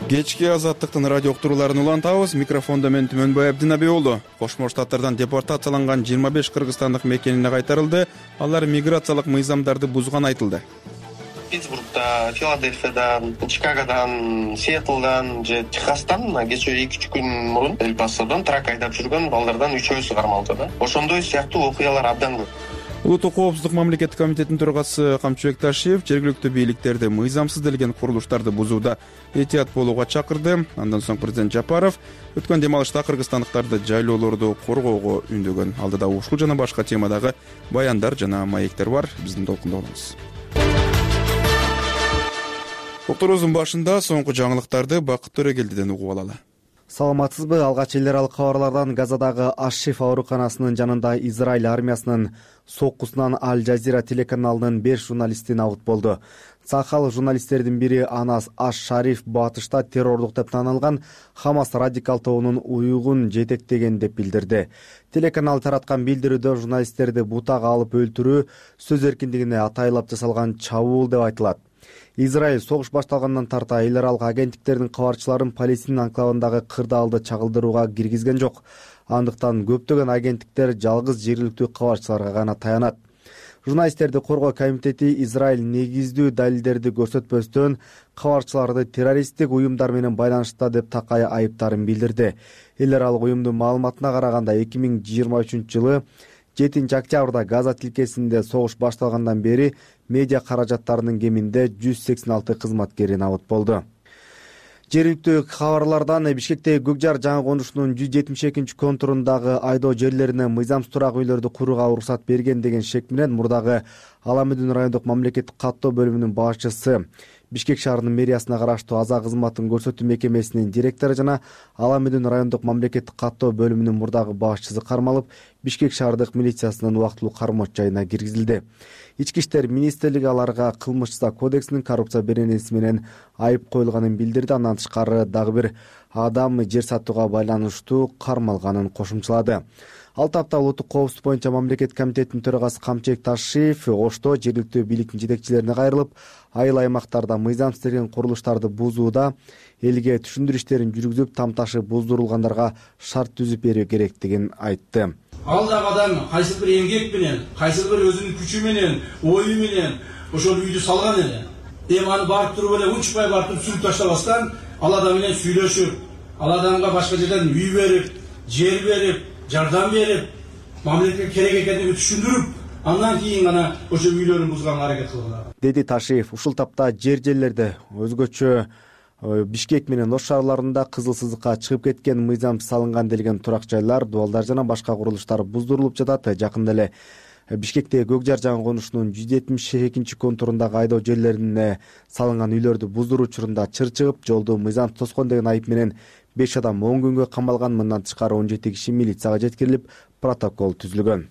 Кечки Азаттыктын радио уктурууларын улантабыз. Микрофондо мен Түмөнбай Абдинаби уулу. Кошмо Штаттардан депортацияланган 25 кыргызстандык мекенине кайтарылды. Алар миграциялык мыйзамдарды бузган айтылды. Питтсбургда, Филадельфиядан, Чикагодан, Сиэтлдан же Техастан кечээ 2-3 күн мурун Эль Пасодон трак айдап жүргөн балдардан 3-өсү кармалды да. Ошондой сыяктуу окуялар абдан көп. Улуттук коопсуздук мамлекеттик комитетинин төрагасы Камчыбек Ташиев жергиликтүү бийликтерди мыйзамсыз делген курулуштарды бузууда этият болууга чакырды. Андан соң президент Жапаров өткөн дем алышта кыргызстандыктарды жайлоолорду коргоого үндөгөн. Алдыда ушул жана башка темадагы баяндар жана маектер бар. Биздин толкунда болуңуз. Уктуруубуздун башында соңку жаңылыктарды Бакыт Төрөгелдиден угуп алалы. Саламатсызбы? Алгач эл аралык кабарлардан Газадагы Аш-Шифа ооруканасынын жанында Израиль армиясынын соккусунан Аль-Жазира телеканалынын 5 журналисти абыт болду. Сахал журналисттердин бири Анас Аш-Шариф батышта террорлук деп танылган Хамас радикал тобунун уюгун жетектеген деп билдирди. Телеканал тараткан билдирүүдө журналисттерди бутага алып өлтүрүү сөз эркиндигине атайлап жасалган чабуул деп айтылат. Израиль согуш башталгандан тарта эл аралык агенттиктердин кабарчыларын Палестина анклавындагы кырдаалды чагылдырууга киргизген жок. Андыктан көптөгөн агенттиктер жалгыз жергиликтүү кабарчыларга гана таянат. Журналисттерди коргоо комитети Израиль негиздүү далилдерди көрсөтпөстөн кабарчыларды террористтик уюмдар менен байланышта деп такай айыптарын билдирди. Эл аралык уюмдун маалыматына караганда 2023-жылы 7-октябрда Газа тилкесинде согуш башталгандан бери медиа каражаттарынын кеминде 186 кызматкери абыт болду. Жергиликтүү кабарлардан Бишкектеги Көкжар жаңы конушунун 172 контурундагы айдоо жерлерине мыйзамсыз турак үйлөрдү курууга уруксат берген деген шек менен мурдагы Аламүдүн райондук мамлекеттик каттоо бөлүмүнүн башчысы, Бишкек шаарынын мэриясына караштуу аза кызматын көрсөтүү мекемесинин директору жана Аламүдүн райондук мамлекеттик каттоо бөлүмүнүн мурдагы башчысы кармалып, Бишкек шаардык милициясынын убактылуу кармоочу жайына киргизилди. Ички иштер министрлиги аларга кылмыш жаза кодексинин коррупция беренеси менен айып коюлганын билдирди. Андан тышкары дагы бир адам жер сатууга байланыштуу кармалганын кошумчалады. Ал тапта улуттук коопсуздук боюнча мамлекеттик комитеттин төрагасы Камчыбек Ташиев Ошто жергиликтүү бийликтин жетекчилерине кайрылып, айыл аймактарда мыйзамсыз делген курулуштарды бузууда элге түшүндүрүү иштерин жүргүзүп, тамташы буздурулгандарга шарт түзүп берүү керектигин айтты. Ал дагы адам кайсы бир эмгек менен, кайсы бир өзүнүн күчү менен, ою менен ошол үйдү салган эле. Эми аны барып туруп эле учпай барып туруп сүрүп таштабастан, ал адам менен сүйлөшүп, ал адамга башка жерден үй берип, жер берип, жардам берип, мамлекетке керек экендигин түшүндүрүп, андан кийин гана ошо үйлөрүн бузганга аракет кылгыла, деди Ташиев. Ушул тапта жерлерде өзгөчө Бишкек менен Ош шаарларында кызыл сызыкка чыгып кеткен мыйзамсыз салынган делген турак жайлар, дубалдар жана башка курулуштар буздурулуп жатат. Жакында эле Бишкектеги Көкжар жаңы конушунун 172 контурундагы айдоо жерлерине салынган үйлөрдү буздуруу учурунда чыр чыгып, жолду мыйзамсыз тоскон деген айып менен 5 адам 10 күнгө камалган. Мындан тышкары 17 киши милицияга жеткирилип, протокол түзүлгөн.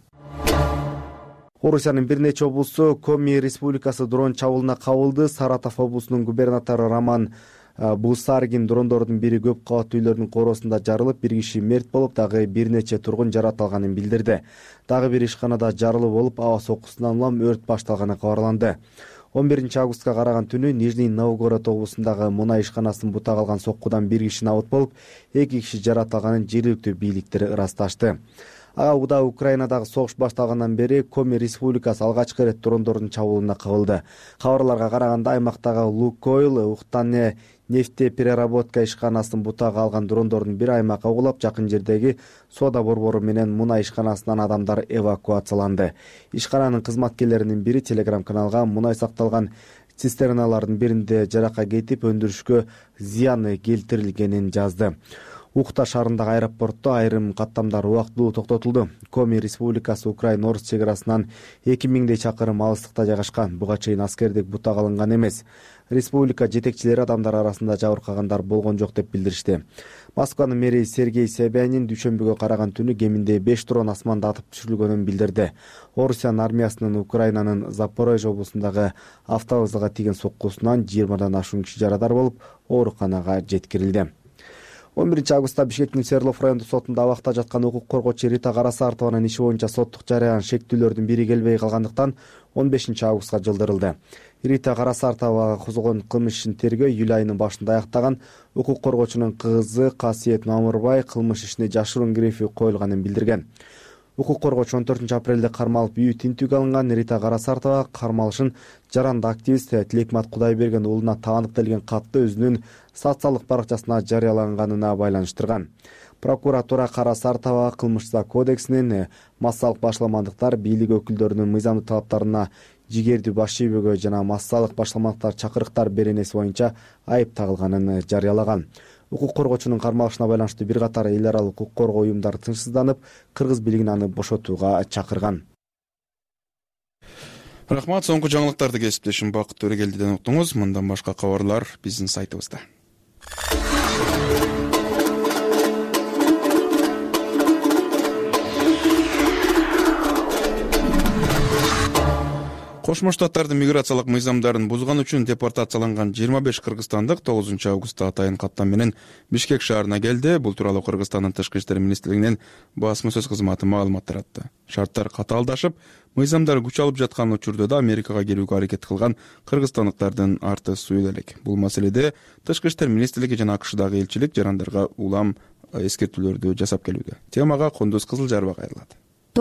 Орусиянын бир нече облусу Коми республикасы дрон чабуулуна кабылды. Саратов облусунун губернатору Роман Бусаргин дрондордун бири көп кабаттуу үйлөрдүн короосунда жарылып, бир киши мерт болуп, дагы бир нече тургун жаракат алганын билдирди. Дагы бир ишканада жарылуу болуп, аба соккусунан улам өрт башталганы кабарланды. 11-августка караган түнү Нижний Новгород облусундагы мунай ишканасын бутага алган соккудан бир киши абыт болуп, 2 киши жаракат алганын жергиликтүү бийликтер ырасташты. Ага уда Украинадагы согуш башталгандан бери Коми республикасы алгачкы ирет дрондордун чабуулуна кабылды. Кабарларга караганда аймактагы Лукойл Ухтане нефтепереработка ишканасын бутага алган дрондордун бири аймакка кулап, жакын жердеги соода борбору менен мунай ишканасынан адамдар эвакуацияланды. Ишкананын кызматкерлеринин бири телеграм-каналга мунай сакталган цистерналардын биринде жаракка кетип, өндүрүшкө зыян келтирилгенин жазды. Ухта шаарындагы аэропортто айрым каттамдар убактылуу токтотулду. Коми республикасы Украина-Орус чек арасынан 2000 чакырым алыстыкта жайгашкан. Буга чейин аскердик бутага алынган эмес. Республика жетекчилери адамдар арасында жабыркагандар болгон жок деп билдиришти. Москванын мэри Сергей Собянин дүйшөмбүгө караган түнү кеминде 5 дрон асманда атып түшүрүлгөнүн билдирди. Орусиянын армиясынын Украинанын Запорожье облусундагы автобузга тийген соккусунан 20дан ашуун киши жарадар болуп, ооруканага жеткирилди. 11 августта Бишкектин Свердлов райондук сотунда абакта жаткан укук коргоочу Рита Карасартованын иши боюнча соттук жарыян шектүүлөрдүн бири келбей калгандыктан 15 августка жылдырылды. Рита Карасартовага козголгон кылмыш ишин тергөө июль айынын башында аяктаган. Укук коргоочунун кызы Касиет Мамырбай кылмыш ишине жашыруун грифи коюлганын билдирген. Укук коргоочу 14 апрелде кармалып үй тинтүүгө алынган. Рита Карасартова кармалышын жаранды активист Тилекмат Кудайберген уулуна тааныкделген катты өзүнүн социалдык баракчасына жарыялаганына байланыштырган. Прокуратура Карасартова кылмыш кодексинин массалык башламандыктар, бийлик өкүлдөрүнүн мыйзамдуу талаптарына жигердүү баш ийбөөгө жана массалык башламандыктар чакырыктар беренеси боюнча айып тагылганын жарыялаган. Укук коргоочунун кармалышына байланыштуу бир катар эл аралык укук коргоо уюмдары тынчсызданып, кыргыз бийлигин аны бошотууга чакырган. Рахмат, соңку жаңылыктарды кесиптешим Бакыт Төрөгелдиден уктуңуз. Мындан башка кабарлар биздин сайтыбызда. Кошмо Штаттардын миграциялык мыйзамдарын бузган үчүн депортацияланган 25 кыргызстандык 9 августта атайын каттам менен Бишкек шаарына келди. Бул тууралуу Кыргызстандын Тышкы иштер министрлигинин басма сөз кызматы маалымат таратты. Шарттар катаалдашып, мыйзамдар күч алып жаткан учурда да Америкага келүүгө аракет кылган кыргызстандыктардын арты суюл элек. Бул маселеде Тышкы иштер министрлиги жана АКШдагы элчилик жарандарга улам эскертүүлөрдү жасап келүүдө. Темага Кундуз Кызылжарова кайрылат.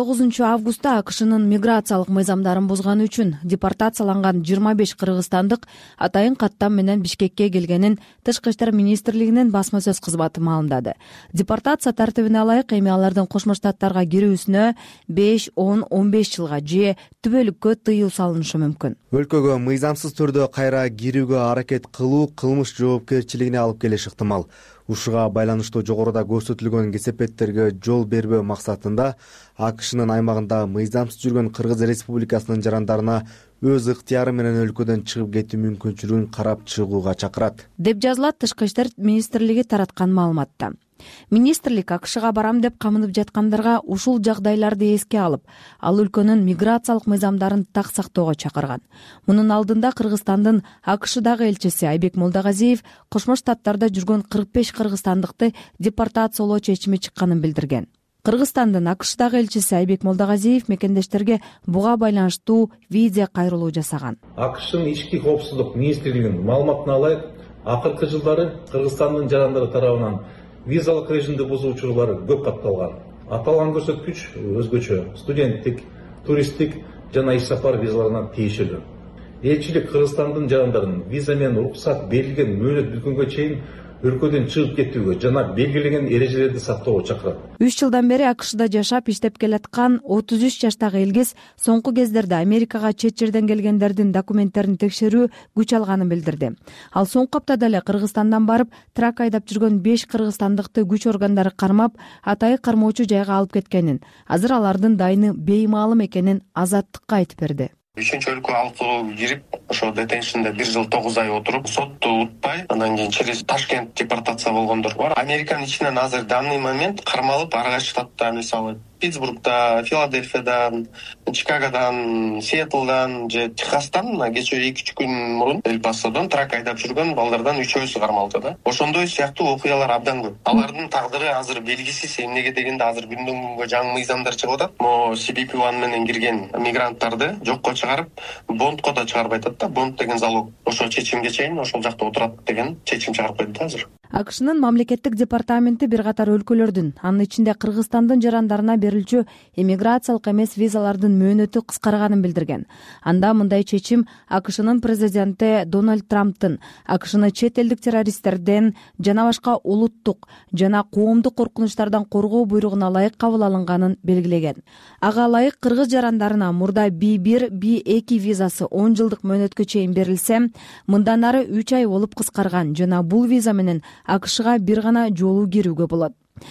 9 августта АКШнын миграциялык мыйзамдарын бузганы үчүн депортацияланган 25 кыргызстандык атайын каттам менен Бишкекке келгенин Тышкы иштер министрлигинин басма сөз кызматы маалымдады. Депортация тартибине ылайык эми алардын Кошмо Штаттарга кирүүсүнө 5, 10, 15 жылга же түбөлүккө тыюу салынышы мүмкүн. Өлкөгө мыйзамсыз түрдө кайра кирүүгө аракет кылуу кылмыш жоопкерчилигине алып келиши ыктымал. Ушуга байланыштуу жогоруда көрсөтүлгөн кесепеттерге жол бербөө максатында АКШнын аймагында мыйзамсыз жүргөн Кыргыз Республикасынын жарандарына өз ыктыяры менен өлкөдөн чыгып кетүү мүмкүнчүлүгүн карап чыгууга чакырат, деп жазылат Тышкы иштер министрлиги тараткан маалыматта. Министрлик АКШга барам деп камынып жаткандарга ушул жагдайларды эске алып, ал өлкөнүн миграциялык мыйзамдарын так сактоого чакырган. Мунун алдында Кыргызстандын АКШдагы элчиси Айбек Молдогазиев Кошмо Штаттарда жүргөн 45 кыргызстандыкты депортациялоо чечими чыкканын билдирген. Кыргызстандын АКШдагы элчиси Айбек Молдогазиев мекендештерге буга байланыштуу видео кайрылуу жасаган. АКШнын ички коопсуздук министрлигинин маалыматына ылайык, акыркы жылдары Кыргызстандын жарандары тарабынан визалык режимди бузуу учурлары көп катталган. Аталган көрсөткүч өзгөчө студенттик, туристтик жана иш сапар визаларына тиешелүү. Элчилик Кыргызстандын жарандарын виза менен уруксат берилген мөөнөт бүткөнгө чейин өлкөдөн чыгып кетүүгө жана белгилеген эрежелерди сактоого чакырат. 3 жылдан бери АКШда жашап иштеп келаткан 33 жаштагы Элгиз соңку кездерде Америкага чет жерден келгендердин документтерин текшерүү күч алганын билдирди. Ал соңку аптада эле Кыргызстандан барып, трак айдап жүргөн 5 кыргызстандыкты күч органдары кармап, атайын кармоочу жайга алып кеткенин, азыр алардын дайыны беймаалым экенин Азаттыкка айтып берди. 3-өлкө алкуу кирип, ошо детеншнде 1 жыл 9 ай отуруп, сотту утпай, андан кийин через Ташкент депортация болгондор бар. Американын ичинен азыр данный момент кармалып, ар кайсы штаттан, мисалы Питтсбургда, Филадельфиядан, Чикагодан, Сиэтлдан же Техастан кече 2-3 күн мурун Эль Пасодон трак айдап жүргөн балдардан 3-өсү кармалды да. Ошондой сыяктуу окуялар абдан көп. Алардын тагдыры азыр белгисиз. Эмнеге дегенде азыр күндөн күнгө жаңы мыйзамдар чыгып атат. Мо CBP-1 менен кирген мигранттарды жокко чыгарып, бондко да чыгарбай атат да. Бонд деген залог. Ошо чечимге чейин ошол жакта отурат деген чечим чыгарып койду азыр. АКШнын мамлекеттик департаменти бир катар өлкөлөрдүн, анын ичинде Кыргызстандын жарандарына берилчү эмиграциялык эмес визалардын мөөнөтү кыскарганын билдирген. Анда мындай чечим АКШнын президенти Дональд Трамптын АКШны чет элдик террористтерден жана башка улуттук жана коомдук коркунучтардан коргоо буйругуна ылайык кабыл алынганын белгилеген. Ага ылайык кыргыз жарандарына мурда B1, B2 визасы 10 жылдык мөөнөткө чейин берилсе, мындан ары 3 ай болуп кыскарган жана бул виза менен АКШга бир гана жолу кирүүгө болот.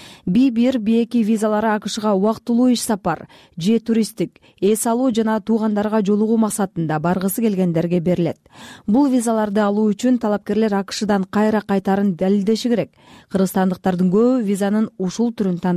B1, B2 визалары АКШга убактылуу иш сапар же туристтик, эс алуу жана туугандарга жолугуу максатында баргысы келгендерге берилет. Бул визаларды алуу үчүн талапкерлер АКШдан кайра кайтарын далилдеши керек. Кыргызстандыктардын көбү визанын ушул түрүн тандашат.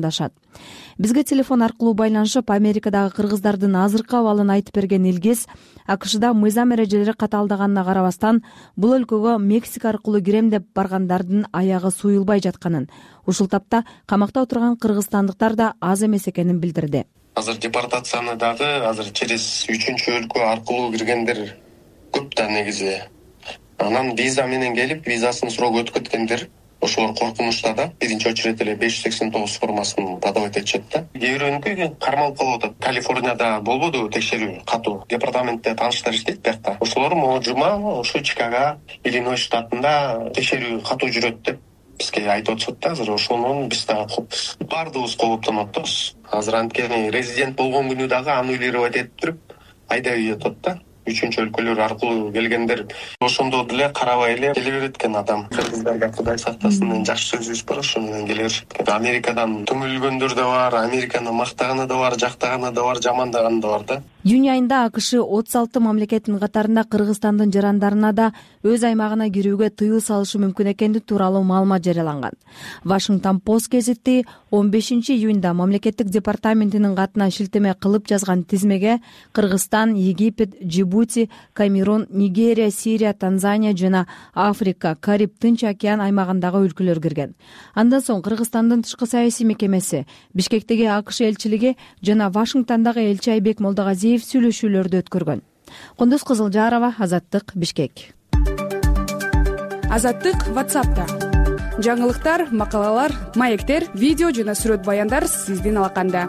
Бизге телефон аркылуу байланышып, Америкадагы кыргыздардын азыркы абалын айтып берген Илгиз, АКШда мыйзам эрежелери катаалдаганына карабастан, бул өлкөгө Мексика аркылуу кирем деп баргандардын аягы суюлбай жатканын, ушул тапта камакта отурган кыргызстандыктар да аз эмес экенин билдирди. Азыр депортацияны дагы азыр через 3-чү өлкө аркылуу киргендер көп да негизи. Анан виза менен келип, визасын суроо өткөткөндер ошолор коркунучта да. Биринчи очередь эле 589 формасын подавать этишет да. Кээ бирөөнүкү кармалып калып атат. Калифорнияда болбоду текшерүү катуу. Департаментте тааныштар иштейт биякта. Ошолор могу жума ошо Чикаго, Иллиной штатында текшерүү катуу жүрөт деп бизге айтып атышат да. Азыр ошонун биз дагы баардыгыбыз кооптонуп атабыз. Азыр анткени резидент болгон күнү дагы аннулировать этип туруп айдап атат да. 3-чү өлкөлөр аркылуу келгендер ошондо деле карабай эле келе берет экен адам. Кыргыздарга Кудай сактасын, жакшы сөзүбүз бар, ошо менен келе беришет экен. Америкадан түңүлгөндөр да бар, Американы мактаганы да бар, жактаганы да бар, жамандаганы да бар да. Июнь айында АКШ 36 мамлекеттин катарында Кыргызстандын жарандарына да өз аймагына кирүүгө тыюу салышы мүмкүн экендиги тууралуу маалымат жарыяланган. Washington Post гезити 15 июнда мамлекеттик департаментинин катына шилтеме кылып жазган тизмеге Кыргызстан, Египет, Джибути, Камерун, Нигерия, Сирия, Танзания жана Африка, Кариб, Тынч океан аймагындагы өлкөлөр кирген. Андан соң Кыргызстандын тышкы саясий мекемеси, Бишкектеги АКШ элчилиги жана Вашингтондагы элчи Айбек Молдогазиев сүйлөшүүлөрдү өткөргөн. Кундуз Кызылжарова, Азаттык, Бишкек. Азаттык WhatsApp'та. Жаңылыктар, макалалар, маектер, видео жана сүрөт баяндар сиздин алаканда.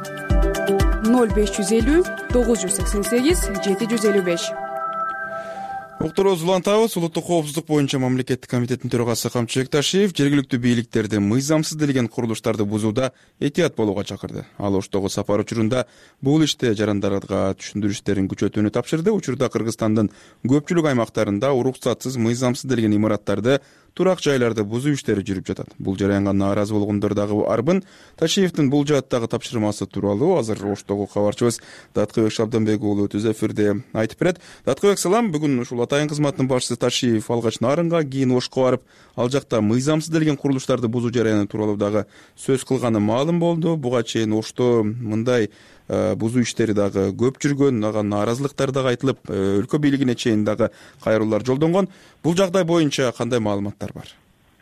0550 988 755. Уктурубузду улантабыз. Улуттук коопсуздук боюнча мамлекеттик комитеттин төрагасы Камчыбек Ташиев жергиликтүү бийликтерди мыйзамсыз делген курулуштарды бузууда этият болууга чакырды. Ал Оштогу сапар учурунда бул иште жарандарга түшүндүрүштөрүн күчөтүүнү тапшырды. Учурда Кыргызстандын көпчүлүк аймактарында уруксатсыз мыйзамсыз делген имараттарды, турак жайларды бузуу иштери жүрүп жатат. Бул жараянга нааразы болгондор дагы арбын. Ташиевдин бул жааттагы тапшырмасы тууралуу азыр Оштогу кабарчыбыз Даткыбек Шабданбек уулу өз эфирде айтып берет. Даткыбек, салам. Бүгүн ушул атайын кызматтын башчысы Ташиев алгач Нарынга, кийин Ошко барып, ал жакта мыйзамсыз делген курулуштарды бузуу жараяны тууралуу дагы сөз кылганы маалым болду. Буга чейин Ошто мындай бузуу иштери дагы көп жүргөн, ага нааразылыктар дагы айтылып, өлкө бийлигине чейин дагы кайрылуулар жолдонгон. Бул жагдай боюнча кандай маалыматтар бар?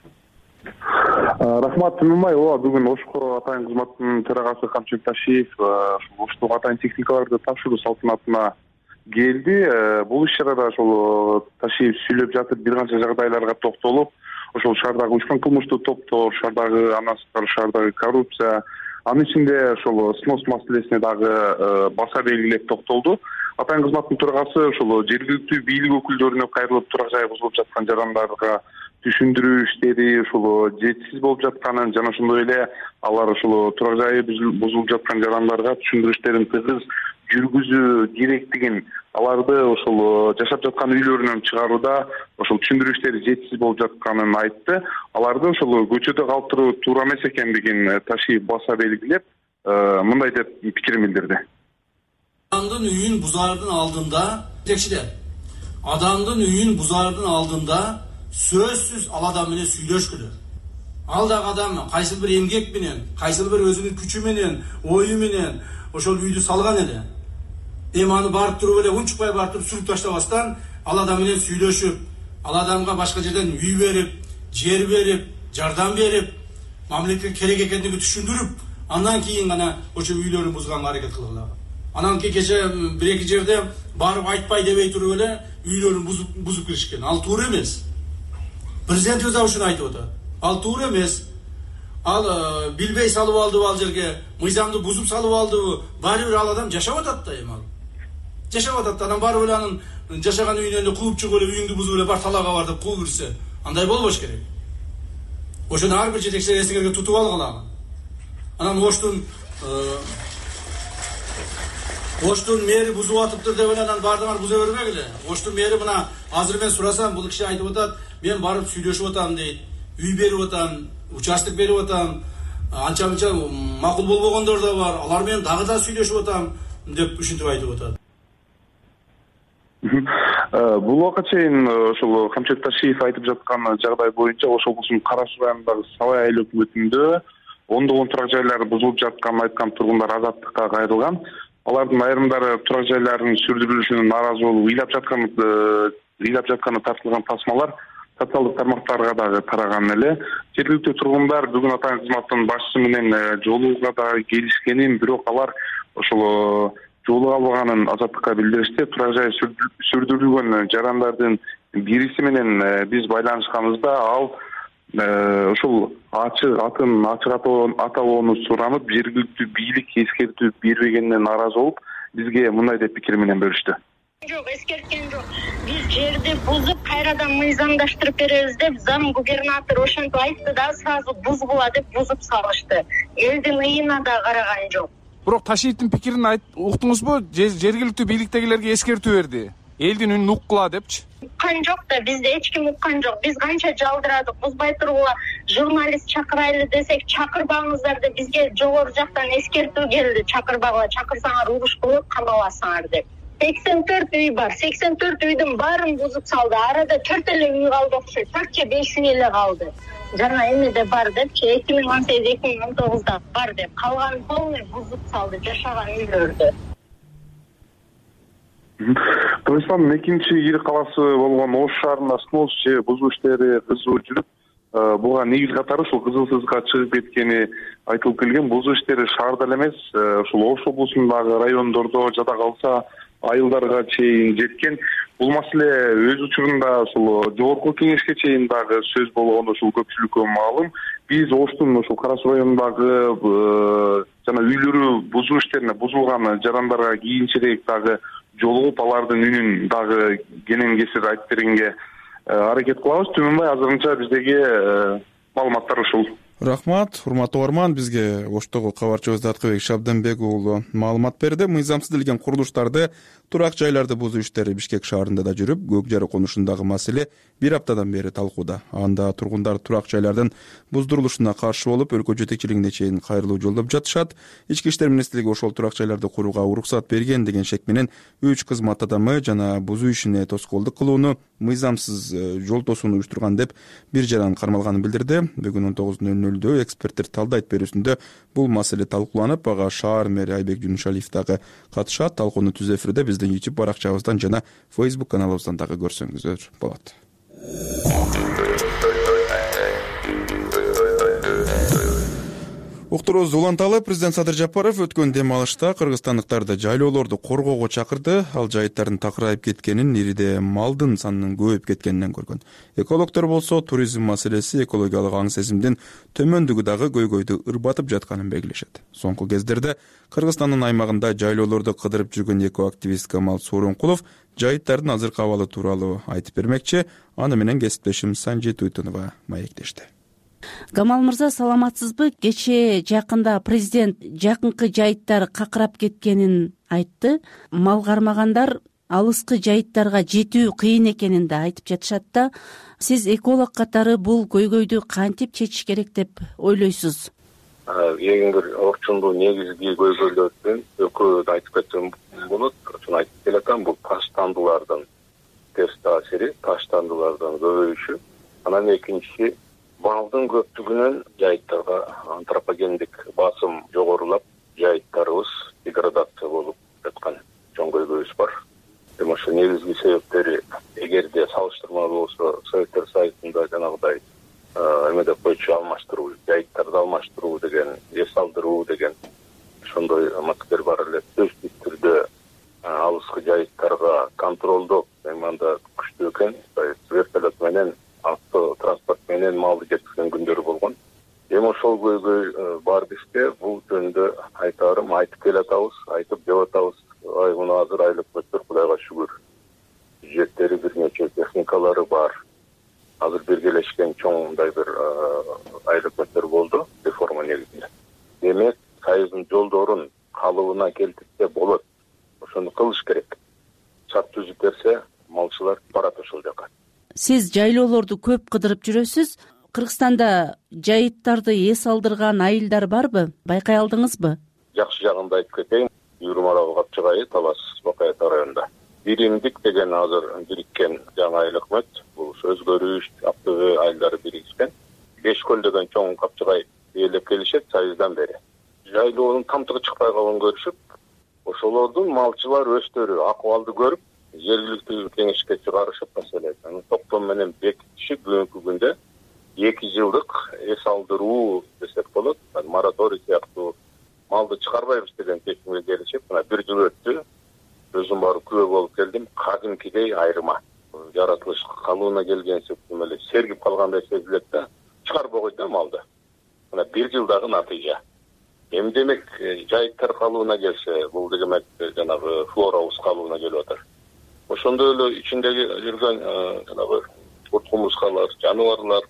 Рахмат Тимимай, бүгүн Ошко атайын кызматтын төрагасы Камчыбек Ташиев Оштого атайын техникаларды тапшыруу салтанатына келди. Бул иш-чарада ошол Ташиев сүйлөп жатып бир канча жагдайларга токтолуп, ошол шаардагы учкан кылмыштуу топтор, шаардагы шаардагы коррупция, анын ичинде ошол снос маселесине дагы баса белгилеп токтолду. Атайын кызматтын төрагасы ошол жергиликтүү бийлик өкүлдөрүнө кайрылып турак жайы бузулуп жаткан жарандарга түшүндүрүү иштери ошол жетишсиз болуп жатканын жана ошондой эле алар ошол турак жайы бузулуп жаткан жарандарга түшүндүрүү иштерин тыгыз жүргүзүү керектигин, аларды ошол жашап жаткан үйлөрүнөн чыгарууда ошол түшүндүрүү иштери жетишсиз болуп жатканын айтты. Аларды ошол көчөдө калтыруу туура эмес экендигин Ташиев баса белгилеп, мындай деп пикирин билдирди. Adamdın üyün buzardın aldığında tekşiler. Adamdın üyün buzardın aldığında sözsüz al adam mene süйлөш kılır. Aldak adam kaysil bir emgek menen, kaysil bir özünün küçü menen, oyu menen oşol üydü salgan ele. Emanı barıp durup ele unçukpay barıp durup sürüp taştabastan al adam menen süйлөшүp, al adamga başka жерден үй berip, жер berip, жардам berip, mamleketке керек ekendigi түшүндүрүp, andan keyin gana oşo üylөрүн buzганга аракет кылгыла. Анан кече бир-эки жерде барып айтпай дебей туруп эле үйлөрүн бузуп киришкен. Ал туура эмес. Президент өзү ушуну айтып атат. Ал туура эмес. Ал билбей салып алдыбы ал жерге, мыйзамды бузуп салып алдыбы, баары бир ал адам жашап атат да эми ал. Жашап атат да, анан барып эле анын жашаган үйүнөн эле кууп чыгып эле үйүңдү бузуп эле бар талаага бар деп кууп кирсе, андай болбош керек. Ошону ар бир жетекчи эсигерге тутуп алгыла. Анан Оштун мэри бузуп атыптыр деп эле анан баардыгын буза бербек эле. Оштун мэри мына азыр мен сурасам, бул киши айтып атат, мен барып сүйлөшүп атам дейт. Үй берип атам, участок берип атам. Анча-мынча макул болбогондор да бар. Алар менен дагы да сүйлөшүп атам деп ушинтип айтып атат. Бул убакка чейин ошол Камчыбек Ташиев айтып жаткан жагдай боюнча Ош облусунун Кара Суу районундагы Сабай айыл өкмөтүндө ондогон турак жайлар бузулуп жатканын айткан тургундар азаттыкка кайрылган. Алардын айрымдары турак жайлардын сүрдүрүлүшүнө нааразы болуп ыйлап жатканы тартылган тасмалар социалдык тармактарга дагы тараган эле. Жергиликтүү тургундар бүгүн атайын кызматтын башчысы менен жолугууга дагы келишкенин, бирок алар ошол жолуга албаганын азаттыкка билдиришти. Турак жай сүрдүрүлгөн жарандардын бириси менен биз байланышканыбызда ал ошол атын ачык аталоону суранып, жергиликтүү бийлик эскертүү бербегенине нааразы болуп, бизге мындай деп пикир менен бөлүштү. Жок, эскерткен жок. Биз жерди бузуп, кайрадан мыйзамдаштырып беребиз деп зам губернатор ошентип айтты да, сразу бузгула деп бузуп салышты. Элдин ыйына да караган жок. Бирок Ташиевдин пикирин уктуңузбу? Жергиликтүү бийликтегилерге эскертүү берди. Элдин үнүн уккула депчи. Уккан жок да, бизде эч ким уккан жок. Биз канча жалдырадык, бузбай тургула журналист чакырайлы десек, чакырбаңыздар деп бизге жогору жактан эскертүү келди. Чакырбагыла, чакырсаңар уруш болот, камаласыңар деп. 84 үй бар. 84 үйдүн баарын бузуп салды. Арада 4 эле үй калды окшойт. 4 же 5 үй эле калды. Жана эмеде бар депчи, 2018-2019 бар деп. Калган полный бузуп салды жашаган үйлөрдү. Кыргызстандын экинчи ири калаасы болгон Ош шаарында снос же бузуу иштери кызуу жүрүп, буга негиз катары ушул кызылсызга чыгып кеткени айтылып келген. Бузуу иштери шаарда эле эмес, ушул Ош облусундагы райондордо жада калса айылдарга чейин жеткен. Бул маселе өз учурунда ушул жогорку кеңешке чейин дагы сөз болгону ушул көпчүлүккө маалым. Биз Оштун ушул Кара Суу районундагы жана үйлөрү бузуу иштерине бузулган жарандарга кийинчерээк дагы жолугуп, алардын үнүн дагы кенен кесир айтып бергенге аракет кылабыз. Түмөнбай азырынча биздеги маалыматтар ушул. Рахмат, урматтуу угарман, бизге Оштогу кабарчыбыз Аткыбек Шабданбек уулу маалымат берди. Мыйзамсыз делген курулуштарды, турак жайларды бузуу иштери Бишкек шаарында да жүрүп, Көк Жарык конушундагы маселе бир аптадан бери талкууда. Анда тургундар турак жайлардын буздурулушуна каршы болуп, өлкө жетекчилигине чейин кайрылуу жолдоп жатышат. Ички иштер министрлиги ошол турак жайларды курууга уруксат берген деген шек менен 3 кызмат адамы жана бузуу ишине тоскоолдук кылууну, мыйзамсыз жол тосууну уюштурган деп бир жаран кармалганын билдирди. Бүгүн 19:00 эксперттер талдайт берүүсүндө бул маселе талкууланып, ага шаар мэри Айбек Жунушалиев дагы катышат. Талкууну түз эфирде биздин YouTube баракчабыздан жана Facebook каналыбыздан дагы көрсөңүздөр болот. Уктурубузду уланталы. Президент Садыр Жапаров өткөн дем алышта кыргызстандыктарды жайлоолорду коргоого чакырды. Ал жайыттардын такырайып кеткенин, ириде малдын санынын көбөйүп кеткенинен көргөн. Экологдор болсо туризм маселеси экологиялык аң сезимдин төмөндүгү дагы көйгөйдү ырбатып жатканын белгилешет. Соңку кездерде Кыргызстандын аймагында жайлоолорду кыдырып жүргөн экоактивист Камал Сооронкулов жайыттардын азыркы абалы тууралуу айтып бермекчи. Аны менен кесиптешим Санжи Туйтунова маектешти. Камал мырза, саламатсызбы? Кечээ жакында президент жакынкы жайыттар какырап кеткенин айтты. Мал кармагандар алыскы жайыттарга жетүү кыйын экенин да айтып жатышат да. Сиз эколог катары бул көйгөйдү кантип чечиш керек деп ойлойсуз? Эң бир орчундуу негизги көйгөйлөрдүн экөөнү айтып кетсем болот. Ошону айтып келатам. Бул таштандылардын терс таасири, таштандылардын көбөйүшү. Анан экинчиси малдын көптүгүнөн жайыттарга антропогендик басым жогорулап, жайыттарыбыз деградация болуп жаткан чоң көйгөйүбүз бар. Ошо негизги себептери, эгерде салыштырмалуу болсо, Советтер Союзунда жанагыдай эмеде койчу алмаштыруу, жайыттарды алмаштыруу деген, эс алдыруу деген ошондой маселелер бар эле. Сөзсүз түрдө алыскы жайыттарга контролдоп, анда күчтүү экен, вертолет менен, автотранспорт менен малды жеткизген күндөрү болгон. Эми ошол көйгөй бар бизде. Бул жөнүндө айтарым, айтып келатабыз, айтып деп атабыз. Муну азыр айлык көтөр, Кудайга шүгүр. Бюджеттери бир нече, техникалары бар. Азыр биргелешкен чоң мындай бир айлык көтөр болду реформа негизинде. Демек, Союздун жолдорун калыбына келтирсе болот. Ошону кылыш керек. Шарт түзүп берсе, малчылар барат ошол жака. Сиз жайлоолорду көп кыдырып жүрөсүз. Кыргызстанда жайыттарды эс алдырган айылдар барбы? Байкай алдыңызбы? Жакшы жагында айтып кетейин. Юрмарабы Капчыгайы, Талас, Бакай районунда. Биримдик деген азыр бириккен жаңы айыл өкмөт. Бул Өзгөрүш, Актөбө айылдары бириккен. Бешкөл деген чоң Капчыгай ээлеп келишет сайыздан бери. Жайлоонун тамтыгы чыкпай калганын көрүшүп, ошолордун малчылар өздөрү акыбалды көрүп, жергиликтүү кеңешке чыгарышып маселе токтом менен бекитишип бүгүнкү күндө 2 жылдык эс алдыруу десек болот, мораторий сыяктуу малды чыгарбайбыз деген чечимге келишип, мына 1 жыл өттү. Өзүм барып күбө болуп келдим. Кадимкидей айырма. Жаратылыш калыбына келгенсип эле сергип калгандай сезилет да, чыгарбай койду малды. Мына 1 жылдагы натыйжа. Эми демек жайыттар калыбына келсе, бул демек жанагы флора калыбына келип атат. Ошондой эле ичиндеги жүргөн жанагы курт-кумурскалар, жаныбарлар,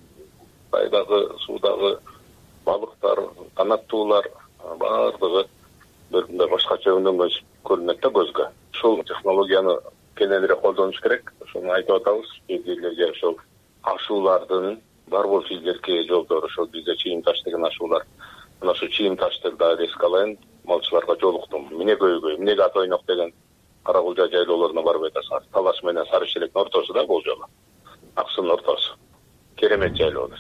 айдагы суудагы балыктар, канаттуулар баардыгы бир башкача өнөнгөн көрүнөт да көзгө. Ушул технологияны кененирээк колдонуш керек. Ошону айтып атабыз. Кээде ошол ашуулардын бар болчу илгерки жолдору, ошол бизде чийим таш деген ашуулар. Мына ошо чийим ташты да эске алайын, малчыларга жолуктум. Минегөйгөй, Минеге ат ойнок деген Каракулжа жайлоолоруна барып айтасыңар. Талаш менен Сары Шелектин ортосу да бул жолу. Аксынын ортосу. Керемет жайлоолор.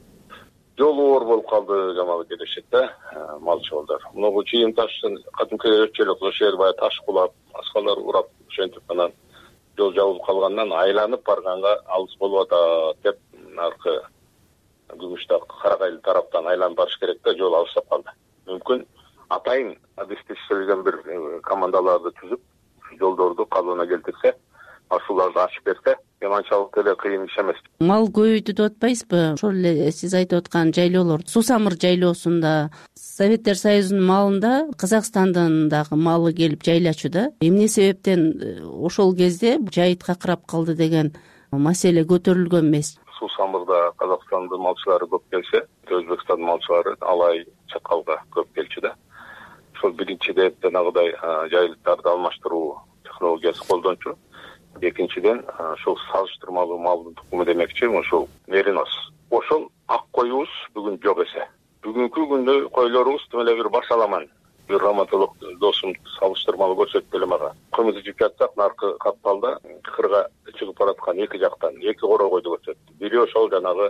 Жолу оор болуп калды, жамалы келишет да малчылар. Мына чийим таштын кадимки өчөлөк ошол жер баягы таш кулап, аскалар урап, ошентип анан жол жабылып калгандан айланып барганга алыс болуп атат деп аркы Күмүштак Карагайлы тараптан айланып барыш керек да, жол алыстап калды. Мүмкүн атайын адистештирилген бир командаларды түзүп, жолдорду калыбына келтирсе, ашууларды ачып берсе, анчалык эле кыйын иш эмес. Мал көбөйтү деп атпайсызбы? Ошол эле сиз айтып аткан жайлоолор, Сусамыр жайлоосунда, Советтер Союзунун малында Казакстандын дагы малы келип жайлачу да. Эмне себептен ошол кезде жайыт какырап калды деген маселе көтөрүлгөн эмес? Сусамырда Казакстандын малчылары көп келсе, Өзбекстандын малчылары Алай, Чакалга көп келчү да. Ошол биринчиден жанагыдай жайлыктарды алмаштыруу технологиясы колдончу. Экинчиден ошол салыштырмалуу малдын тукуму демекчи, ошол меринос. Ошол ак коюбуз бүгүн жок эсе. Бүгүнкү күндө койлорубуз тим эле бир башаламан. Бир раматолог досум салыштырмалуу көрсөттү эле мага. Кымызды жеп жатсак, наркы капталда кырга чыгып бараткан эки жактан 2 коро койду көрсөттү. Бири ошол жанагы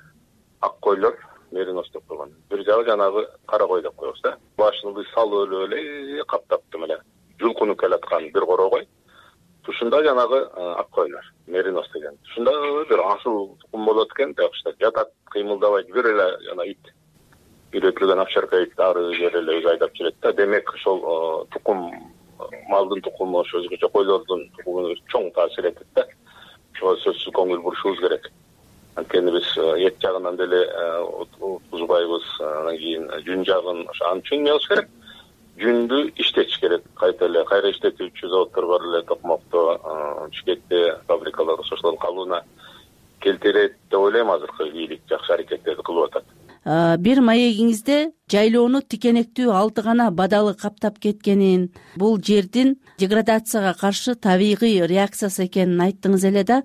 ак койлор меринос деп койгон. Бир жагы жанагы кара кой деп коебуз да. Башыңды салып эле каптап тим эле жулкунуп келаткан бир коро кой. Тушунда жанагы ак койлор, меринос деген. Тушунда бир асыл тукум болот экен, такшта жатат, кыймылдабайт, бир эле жана ит. Үйрөтүлгөн акчарка ит ары жер эле өзү айдап жүрөт да. Демек ошол тукум, малдын тукуму, ошо өзгөчө койлордун тукумуна чоң таасир этет да. Ошого сөзсүз көңүл бурушубуз керек. Анткени биз эт жагынан деле утузбайбыз, анан кийин жүн жагын ошо үчүн эмне кылыш керек? Жүндү иштетиш керек. Кайта эле кайра иштетүүчү заводдор бар эле, Токмокто, Бишкекте фабрикалар ошолордун калыбына келтирет деп ойлойм. Азыркы бийлик жакшы аракеттерди кылып атат. Бир маегиңизде жайлоону тикенектүү 6 гана бадалы каптап кеткенин, бул жердин деградацияга каршы табигый реакциясы экенин айттыңыз эле да.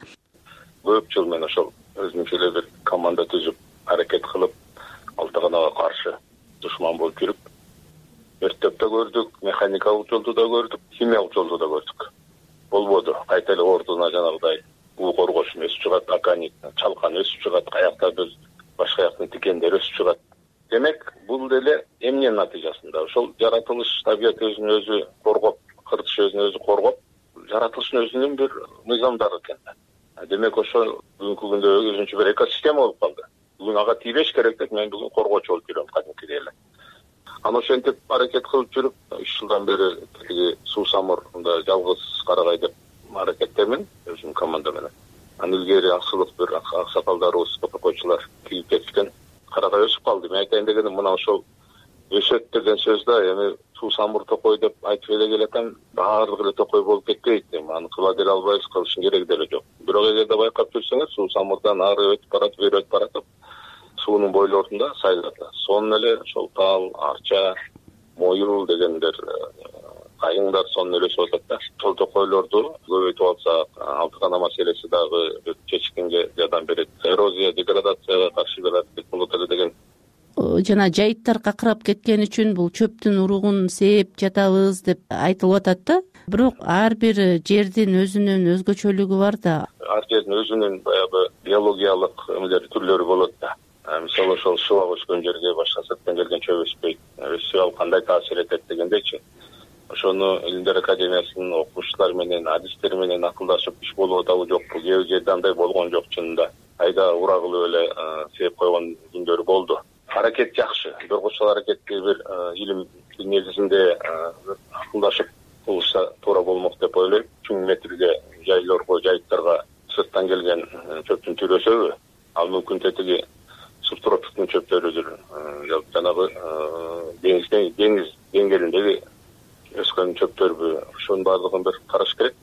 Көп жыл мен ошол өзүмчө эле бир команда түзүп, аракет кылып, 6 ганага каршы душман болуп жүрүп, өрттөп да көрдүк, механикалык жолду да көрдүк, химиялык жолду да көрдүк. Болбоду. Кайта эле ордуна жанагыдай бул коргошун өсүп чыгат, аканит, чалкан өсүп чыгат, каяктарды башка жактын тикендери өсүп чыгат. Демек, бул деле эмненин натыйжасында? Ошол жаратылыш табият өзүн өзү коргоп, кыртыш өзүн өзү коргоп, жаратылыштын өзүнүн бир мыйзамдары экен. Демек, ошо бүгүнкү күндө өзүнчө бир экосистема болуп калды. Бүгүн ага тийбеш керек деп мен бүгүн коргоочу болуп жүрөм кадимкидей эле. Аны ошентип аракет кылып жүрүп, 3 жылдан бери тиги Сусамырда жалгыз Карагай деп аракеттемен, өзүм команда менен. Аны илгери аксылык бир аксакалдарыбыз, топокойчулар кийип кетишкен. Карагай өсүп калды. Мен айтайын дегеним мына ошол өсөт деген сөз да, эми Сусамыр токой деп айтып эле келатам, баардыгы эле токой болуп кетпейт. Аны кыла деле албайбыз, кылыштын кереги деле жок. Бирок эгерде байкап жүрсөңөр, Сусамырдан ары өтүп барат, бери өтүп баратып, суунун бойлорунда сайлады. Сонун эле ошол тал, арча, моюл дегендер, кайыңдар сонун эле өсүп атат да. Ошол токойлорду көбөйтүп алсак, 6 гана маселеси дагы чечкенге жардам берет. Эрозия, деградацияга каршы бир аракет болот эле деген. Жана жайыттар какырап кеткен үчүн бул чөптүн уругун сээп жатабыз деп айтылып атат да. Бирок ар бир жердин өзүнүн өзгөчөлүгү бар да. Ар жердин өзүнүн баягы биологиялык эмелери, түрлөрү болот да. мисалы ошол шыбак өскөн жерге башка сырттан келген чөп өспөйт. Өссө ал кандай таасир этет дегендейчи. Ошону Илимдер академиясынын окумуштуулары менен, адистер менен акылдашып иш болуп атабы жокпу? Кээ бир жерде андай болгон жок чынында. Айда ура кылып эле себеп койгон күндөр болду. Аракет жакшы. Бирок ошол аракетти бир илим негизинде акылдашып кылышса туура болмок деп ойлойм. 3 метрге жайлорго, жайыттарга сырттан келген чөптүн түрү өсөбү? Ал мүмкүн тетиги субтропиктин чөптөрүдүр. Жанагы деңиз деңгээлиндеги өскөн чөптөрбү? Ошонун баардыгын бир караш керек.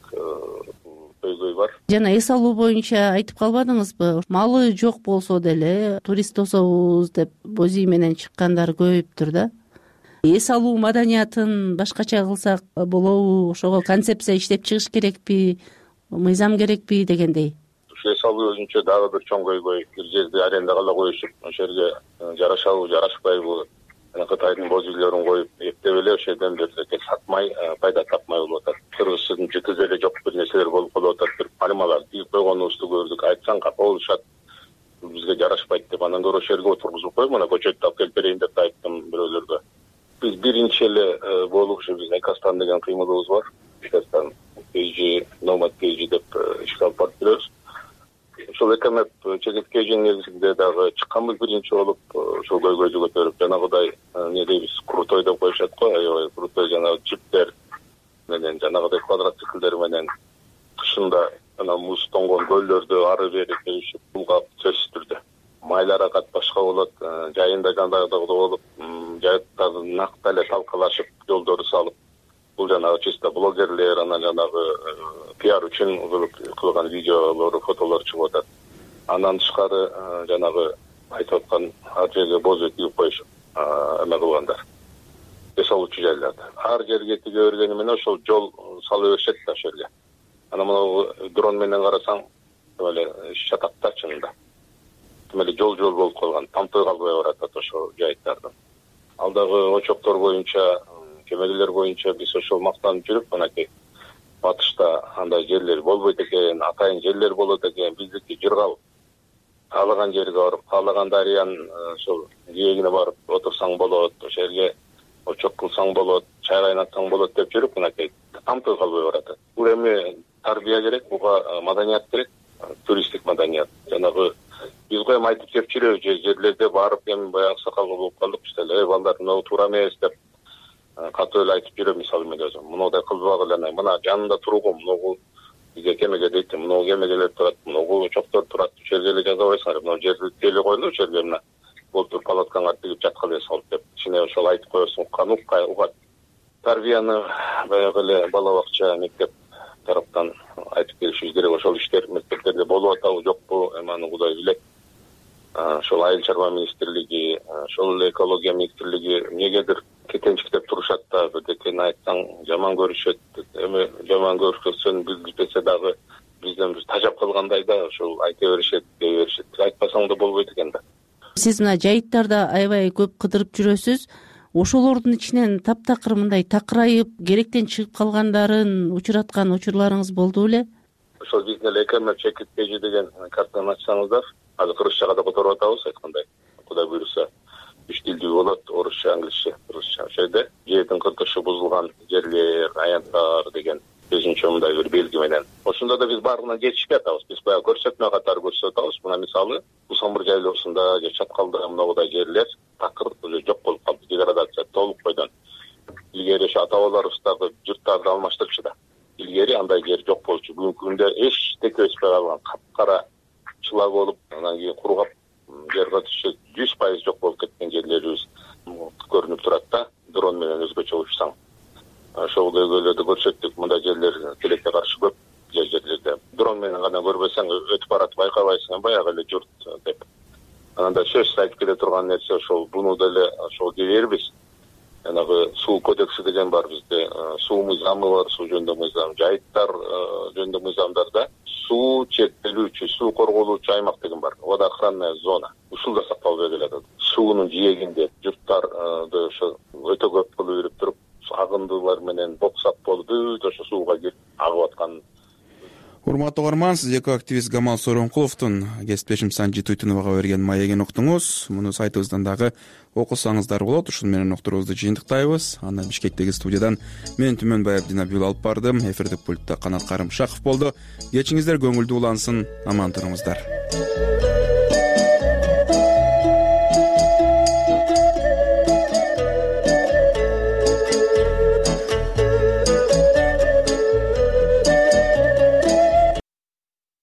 Көйгөй бар. Жана эс алуу боюнча айтып калбадыңызбы? Малы жок болсо деле турист тособуз деп боз ий менен чыккандар көбөйүптүр да. Эс алуу маданиятын башкача кылсак болобу? Ошого концепция иштеп чыгыш керекпи? Мыйзам керекпи дегендей. Эс алуу өзүнчө дагы бир чоң көйгөй. Бир жерди арендага коюшуп, ошол жерге жарашабы, жарашпайбы? Кытайдын боз үйлөрүн коюп эптеп эле ошол жерден бир сатмай, пайда тапмай болуп атат. Кыргыздын жытыз эле жок бир нерселер болуп калып атат. Бир пальмалар тийип койгонубузду көрдүк. Айтсаң капалышат. Бизге жарашпайт деп, анан көрө ошол жерге отургузуп коюп, мына көчөттү алып келип берейин деп айттым бирөөлөргө. Биз биринчи эле болуп ушу биздин Экостан деген кыймылыбыз бар. Экостан Кейжи, Номад Кейжи деп ишке алып барып жүрөбүз. Ошол экомеп чегеткейжин негизинде дагы чыкканбыз биринчи болуп, ошол көйгөйдү көтөрүп, жанагыдай эмне дейбиз, крутой деп коюшат го, аябай крутой жанагы джиптер менен, жанагыдай квадроциклдер менен кышында жана муз тонгон көлдөрдү ары бери келишип, булгап сөзсүз түрдө. Майларакат башка болот, жайында жандагы болуп, жайыттардын накта эле талкалашып, жолдорду салып, бул жанагы чисто блогерлер, анан жанагы пиар үчүн кылган видеолор, фотолор чыгып атат. Андан тышкары жанагы айтып аткан ар жерге боз үй тигип коюшуп, эме кылгандар. Эс алуучу жайларды. Ар жерге тиге бергени менен ошол жол сала беришет да ошол жерге. Анан мына дрон менен карасаң, эле шатакта чынында. Эле жол болуп калган, тамтой калбай баратат ошол жайыттардын. Ал дагы очоктор боюнча, кемелер боюнча биз ошол мактанып жүрүп, анакей батышта андай жерлер болбойт экен, атайын жерлер болот экен, биздики жыргал. Каалаган жерге барып, каалаган дарыянын ошол жээгине барып отурсаң болот, ошол жерге очок кылсаң болот, чай кайнатсаң болот деп жүрүп, анакей тамтой калбай баратат. Бул эми тарбия керек, буга маданият керек, туристтик маданият. Жанагы биз го эми айтып кеп жүрөбүз, жерлерде барып эми баягы сакалга болуп калдык, işte балдар мына туура эмес деп катуу эле айтып жүрөм. Мисалы мен өзүм мындай кылбагыла, мына жанында тургум, мына бизге кемеге дейт, мына кемегелер турат, мына очоктор турат, ошол жерге эле жазабайсыңар, мына жерди теле коюлду, ошол жерге мына болтур палаткаңар тигип жаткыла салып деп, ичине ошол айтып коесуң, угат. Тарбияны баягы эле бала бакча, мектеп тараптан айтып келишибиз керек. Ошол иштер мектептерде болуп атабы жокпу, эми аны Кудай билет. Ошол айыл чарба министрлиги, ошол эле экология министрлиги эмнегедир кетенчиктеп турушат да, бирдекени айтсаң жаман көрүшөт. Эми жаман көрүшсөң билбесе дагы бизден бир тажап калгандай да, ошол айта беришет, дей беришет. Айтпасаң да болбойт экен да. Сиз мына жайыттарда аябай көп кыдырып жүрөсүз. Ошолордун ичинен таптакыр мындай такырайып, керектен чыгып калгандарын учураткан учурларыңыз болду беле? Ошол биздин эле экомеп чекиткейжи деген картаны ачсаңыздар, азыр кыргызчага да которуп атабыз, айткандай. Кудай буйруса, 3 тилдүү болот, орусча, англисче, кыргызча. Ошол жерде жердин кыртышы бузулган жерлер, аянттар деген өзүнчө мындай бир белги менен. Ошондо да биз баарына жетишпей атабыз. Биз баягы көрсөтмө катары көрсөтүп атабыз. Мына мисалы, Усамбыр жайлоосунда же Чаткалда мындай жерлер такыр жок болуп калды, деградация толук бойдон. Илгери ошо ата-бабаларыбыз дагы журттарды алмаштырчу да. Илгери андай жер жок болчу. Бүгүнкү күндө эчтеке өспөй калган, капкара чыла болуп, анан кийин кургап, жерге түшүп 100% жок болуп кеткен жерлерибиз көрүнүп турат да, дрон менен өзгөчө учсаң. Ошол көйгөйлөрдү көрсөттүк. Мындай жерлер тилекке каршы көп жерлерде. Дрон менен гана көрбөсөң өтүп барат, байкабайсың, баягы эле журт деп. Анан сөзсүз айтып келе турган нерсе ошол буну деле ошол дебербиз. Жанагы суу кодекси деген бар бизде, суу мыйзамы бар, суу жөнүндө мыйзам, жайыттар жөнүндө мыйзамдарда суу чектелүүчү, суу корголуучу аймак деген бар, водоохранная зона. Ушул да сакталбай келатат. Суунун жээгинде журттарды ошо өтө көп кылып үйрүп туруп, агындылар менен боксап болуп, ошо сууга кирип агып аткан. Урматтуу угарман, сиз экоактивист Гамал Сооронкуловдун кесиптешим Санжи Туйтуновага берген маегин уктуңуз. Муну сайтыбыздан дагы окусаңыздар болот. Ушун менен уктуруубузду жыйынтыктайбыз. Андан Бишкектеги студиядан мен Түмөнбай Абдинабил алып бардым. Эфирдик пультта Канат Карымшаков болду. Кечиңиздер көңүлдүү улансын, аман туруңуздар.